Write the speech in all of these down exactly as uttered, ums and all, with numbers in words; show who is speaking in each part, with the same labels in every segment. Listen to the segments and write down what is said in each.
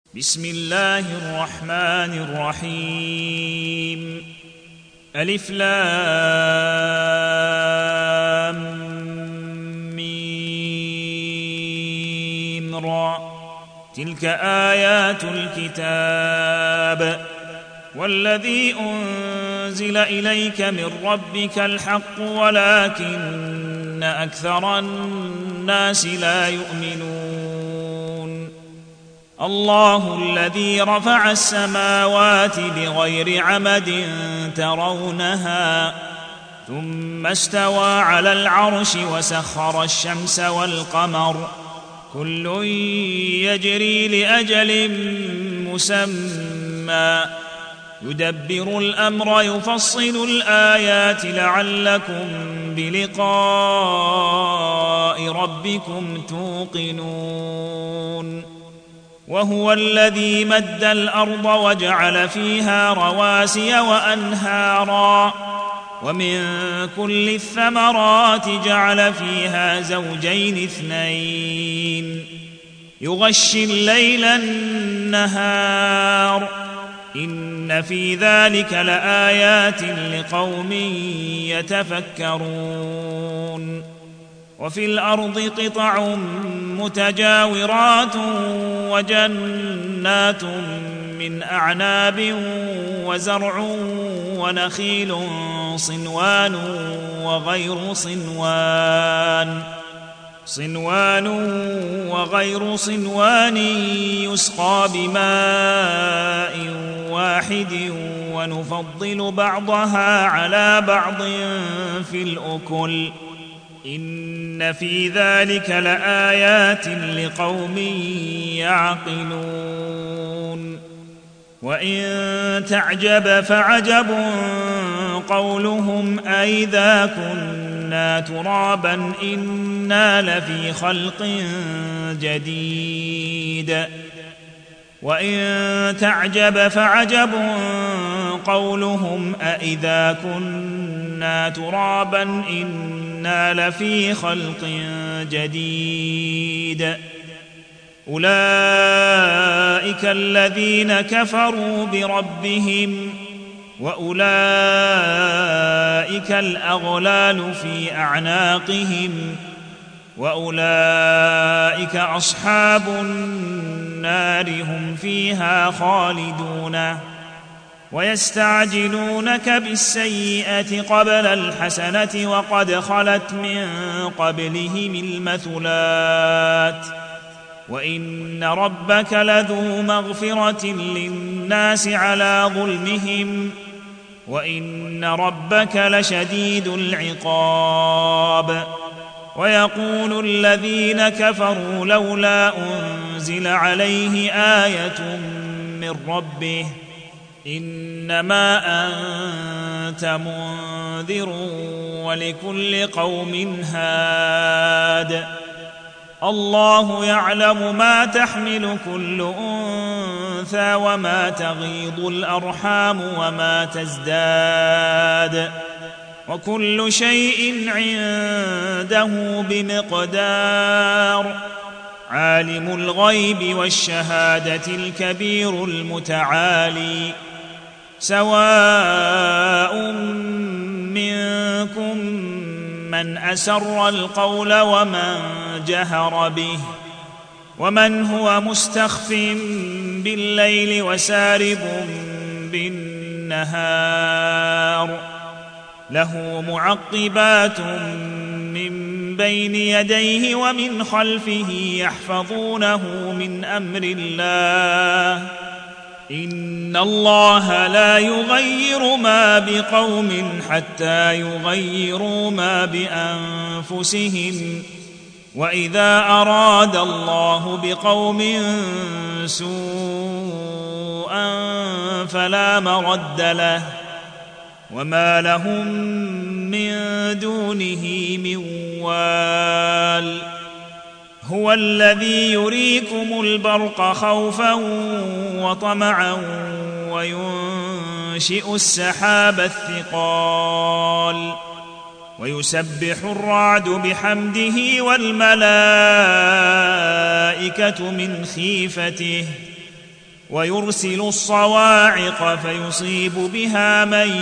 Speaker 1: بسم الله الرحمن الرحيم. ألف لام ميم را. تلك آيات الكتاب والذي أنزل إليك من ربك الحق ولكن أكثر الناس لا يؤمنون. الله الذي رفع السماوات بغير عمد ترونها ثم استوى على العرش وسخر الشمس والقمر كل يجري لأجل مسمى يدبر الأمر يفصل الآيات لعلكم بلقاء ربكم توقنون. وهو الذي مد الأرض وجعل فيها رواسي وأنهارا ومن كل الثمرات جعل فيها زوجين اثنين يغشي الليل النهار إن في ذلك لآيات لقوم يتفكرون. وفي الأرض قطع متجاورات وجنات من أعناب وزرع ونخيل صنوان وغير صنوان صنوان وغير صنوان يسقى بماء واحد ونفضل بعضها على بعض في الأكل إن في ذلك لآيات لقوم يعقلون. وإن تعجب فعجب قولهم أئذا كنا ترابا إنا لفي خلق جديد. وإن تعجب فعجب قولهم أئذا كنا ترابا إنا لفي خلق جديد. أولئك الذين كفروا بربهم وأولئك الأغلال في أعناقهم وأولئك أصحاب النار هم فيها خالدون. ويستعجلونك بالسيئة قبل الحسنة وقد خلت من قبلهم المثلات وإن ربك لذو مغفرة للناس على ظلمهم وإن ربك لشديد العقاب. ويقول الذين كفروا لولا أنزل عليه آية من ربه إنما أنت منذر ولكل قوم هاد. الله يعلم ما تحمل كل أنثى وما تغيض الأرحام وما تزداد وكل شيء عنده بمقدار. عالم الغيب والشهادة الكبير المتعالي. سواء منكم من أسر القول ومن جهر به ومن هو مستخف بالليل وسارب بالنهار له معقبات من بين يديه ومن خلفه يحفظونه من أمر الله إن الله لا يغير ما بقوم حتى يغيروا ما بأنفسهم وإذا أراد الله بقوم سوءا فلا مرد له وما لهم من دونه من وال. هو الذي يريكم البرق خوفا وطمعا وينشئ السحاب الثقال ويسبح الرعد بحمده والملائكة من خيفته ويرسل الصواعق فيصيب بها من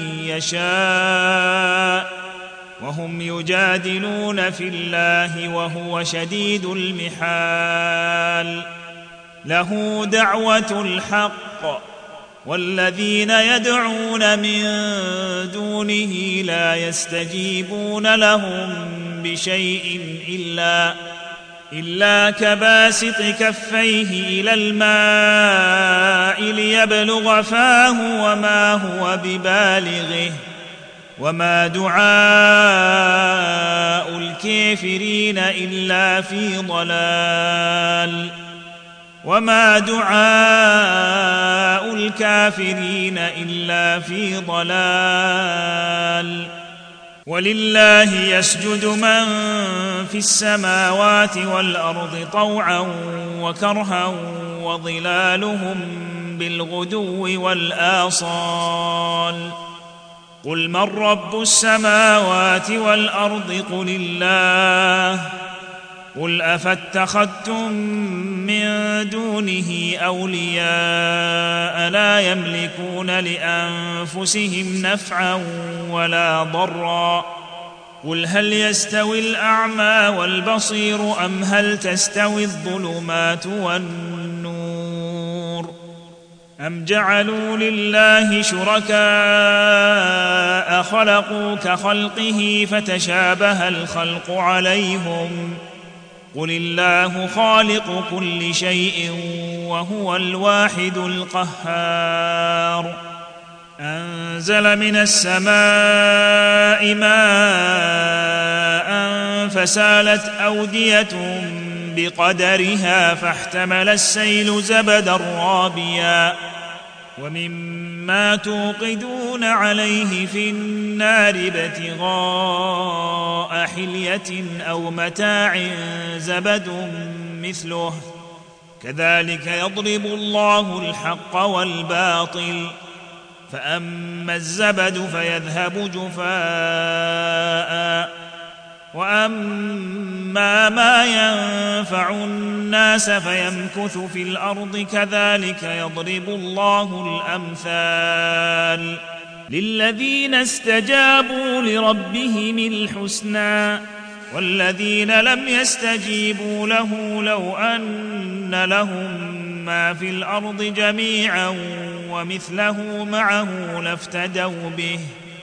Speaker 1: يشاء وهم يجادلون في الله وهو شديد المحال له دعوة الحق والذين يدعون من دونه لا يستجيبون لهم بشيء إلا إلا كباسط كفيه إلى الماء ليبلغ فاه وما هو ببالغه وما دعاء الكافرين إلا في ضلال وما دعاء الكافرين إلا في ضلال ولله يسجد من في السماوات والأرض طوعا وكرها وظلالهم بالغدو والآصال قل من رب السماوات والأرض قل الله قل أفاتخذتم من دونه أولياء لا يملكون لأنفسهم نفعا ولا ضرا قل هل يستوي الأعمى والبصير أم هل تستوي الظلمات والنور أم جعلوا لله شركاء خلقوا كخلقه فتشابه الخلق عليهم قل الله خالق كل شيء وهو الواحد القهار أنزل من السماء ماء فسالت أودية بقدرها فاحتمل السيل زبدا رابيا ومما توقدون عليه في النار ابتغاء حلية أو متاع زبد مثله كذلك يضرب الله الحق والباطل فأما الزبد فيذهب جفاء وأما ما ينفع الناس فيمكث في الأرض كذلك يضرب الله الأمثال للذين استجابوا لربهم الحسنى والذين لم يستجيبوا له لو أن لهم ما في الأرض جميعا ومثله معه لافتدوا به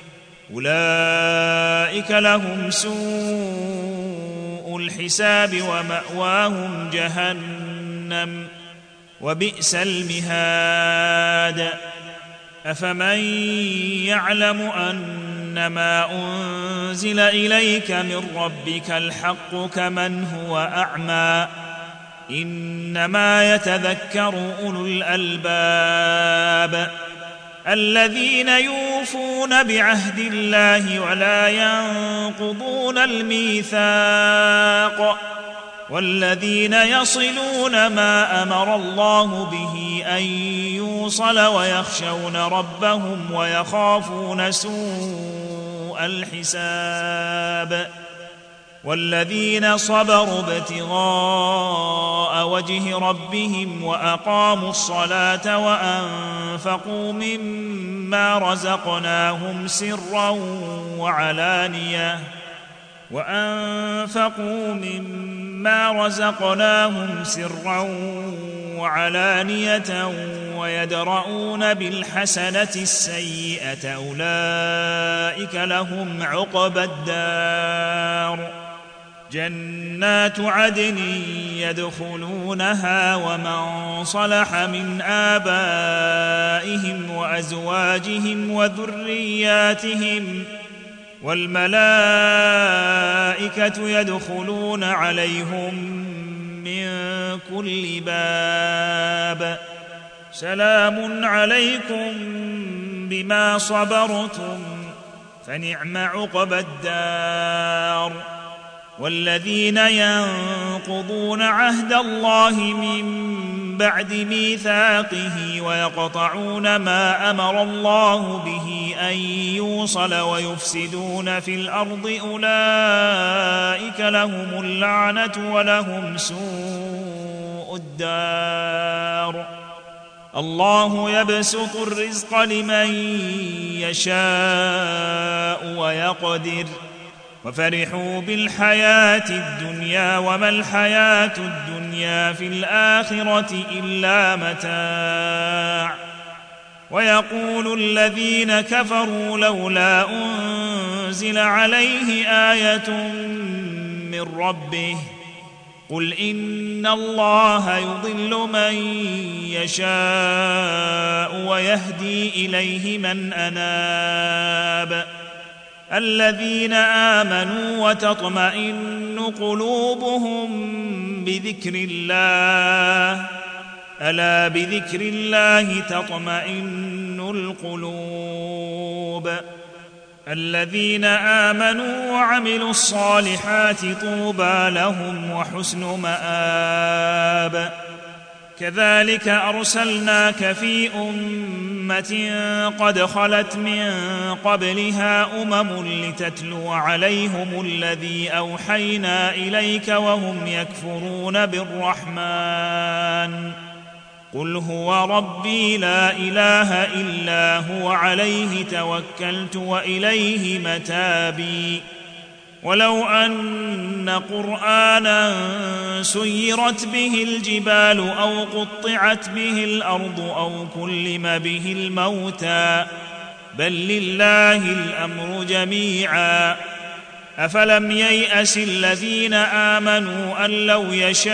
Speaker 1: أولئك لهم سوء الحساب ومأواهم جهنم وبئس المهاد أفمن يعلم أنما أنزل إليك من ربك الحق كمن هو أعمى إنما يتذكر أولو الألباب الذين يوفون بعهد الله ولا ينقضون الميثاق والذين يصلون ما أمر الله به أن يوصل ويخشون ربهم ويخافون سوء الحساب والذين صبروا ابتغاء وجه ربهم وأقاموا الصلاة وأنفقوا مما رزقناهم سرا وعلانية وأنفقوا مما رزقناهم سرا وعلانية ويدرؤون بالحسنة السيئة أولئك لهم عقبى الدار جنات عدن يدخلونها ومن صلح من آبائهم وأزواجهم وذرياتهم والملائكة يدخلون عليهم من كل باب سلام عليكم بما صبرتم فنعم عقبى الدار والذين ينقضون عهد الله من بعد ميثاقه ويقطعون ما أمر الله به أن يوصل ويفسدون في الأرض أولئك لهم اللعنة ولهم سوء الدار الله يبسط الرزق لمن يشاء ويقدر وفرحوا بالحياة الدنيا وما الحياة الدنيا في الآخرة إلا متاع ويقول الذين كفروا لولا أنزل عليه آية من ربه قل إن الله يضل من يشاء ويهدي إليه من أناب الذين آمنوا وتطمئن قلوبهم بذكر الله ألا بذكر الله تطمئن القلوب الذين آمنوا وعملوا الصالحات طوبى لهم وحسن مآب كذلك أرسلناك في أمة قد خلت من قبلها أمم لتتلو عليهم الذي أوحينا إليك وهم يكفرون بالرحمن قل هو ربي لا إله إلا هو عليه توكلت وإليه متابي ولو أن قرآنا سيرت به الجبال أو قطعت به الأرض أو كلم به الموتى بل لله الأمر جميعا أفلم ييأس الذين آمنوا أن لو يشاء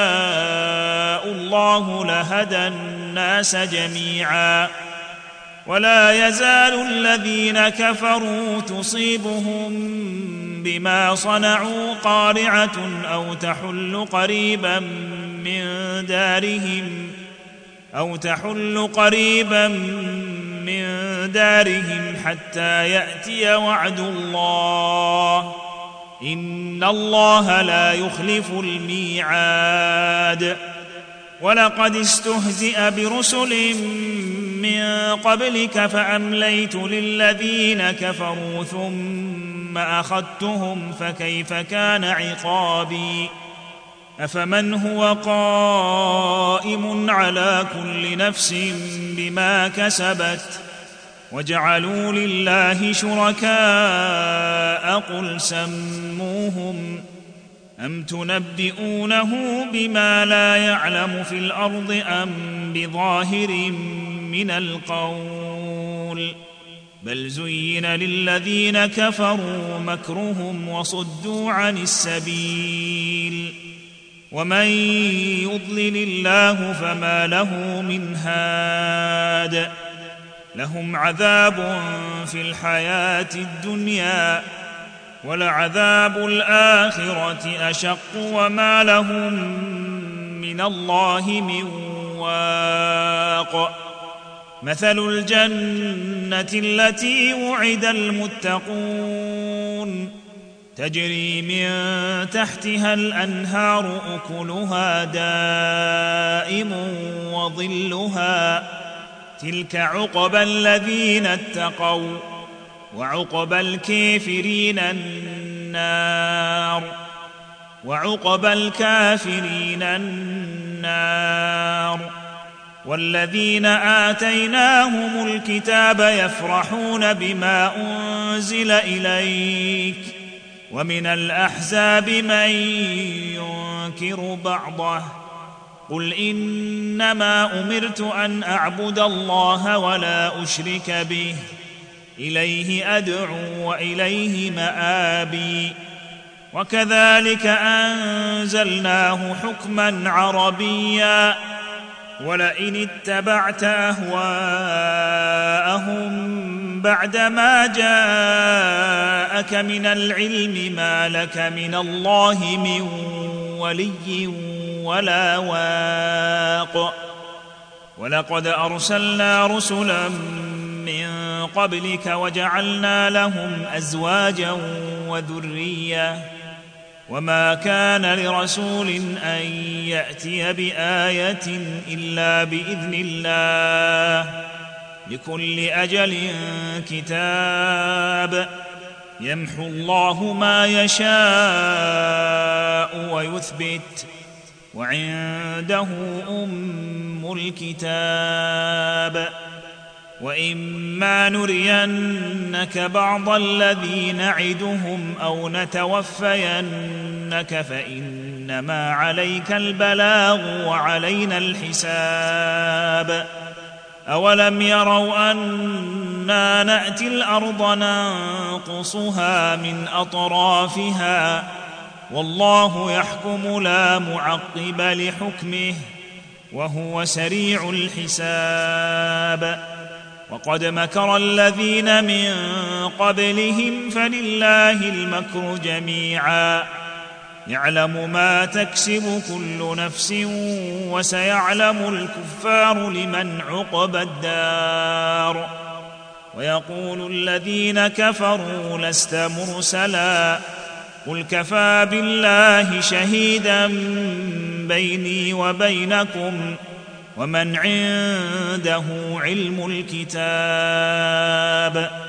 Speaker 1: الله لهدى الناس جميعا ولا يزال الذين كفروا تصيبهم بما صنعوا قارعة أو تحل قريبا من دارهم أو تحل قريبا من دارهم حتى يأتي وعد الله إن الله لا يخلف الميعاد ولقد استهزئ برسل من قبلك فأمليت للذين كفروا ثم أخذتهم فكيف كان عقابي أفمن هو قائم على كل نفس بما كسبت وجعلوا لله شركاء قل سموهم أم تنبئونه بما لا يعلم في الأرض أم بظاهر من القول بل زين للذين كفروا مكرهم وصدوا عن السبيل ومن يضلل الله فما له من هاد لهم عذاب في الحياة الدنيا ولعذاب الآخرة أشق وما لهم من الله من واق مثل الجنة التي وعد المتقون تجري من تحتها الأنهار أكلها دائم وظلها تلك عقبى الذين اتقوا وعقبى الكافرين النار وعقبى الكافرين النار والذين آتيناهم الكتاب يفرحون بما أنزل إليك ومن الأحزاب من ينكر بعضه قل إنما أمرت أن أعبد الله ولا أشرك به إليه أدعو وإليه مآبي وكذلك أنزلناه حكما عربيا ولئن اتبعت أهواءهم بعدما جاءك من العلم ما لك من الله من ولي ولا واق ولقد أرسلنا رسلا من قبلك وجعلنا لهم أزواجا وذرية وما كان لرسول أن يأتي بآية إلا بإذن الله لكل أجل كتاب يمحو الله ما يشاء ويثبت وعنده أم الكتاب وإما نرينك بعض الذي نعدهم أو نتوفينك فإنما عليك البلاغ وعلينا الحساب أولم يروا أنا نأتي الأرض ننقصها من أطرافها والله يحكم لا معقب لحكمه وهو سريع الحساب وقد مكر الذين من قبلهم فلله المكر جميعا يعلم ما تكسب كل نفس وسيعلم الكفار لمن عقبى الدار ويقول الذين كفروا لست مرسلا قل كفى بالله شهيدا بيني وبينكم ومن عنده علم الكتاب